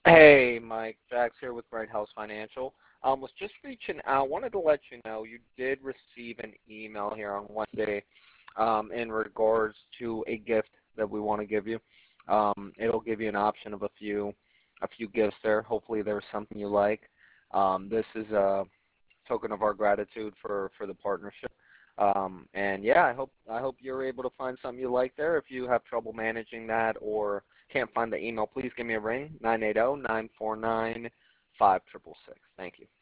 Hey, Mike. Jax here with Bright House Financial. Was just reaching out. Wanted to let you know you did receive an email here on Wednesday in regards to a gift that we want to give you. It'll give you an option of a few gifts there. Hopefully there's something you like. This is a token of our gratitude for the partnership. And yeah, I hope you're able to find something you like there. If you have trouble managing that or can't find the email, please give me a ring, 980-949-5666. Thank you.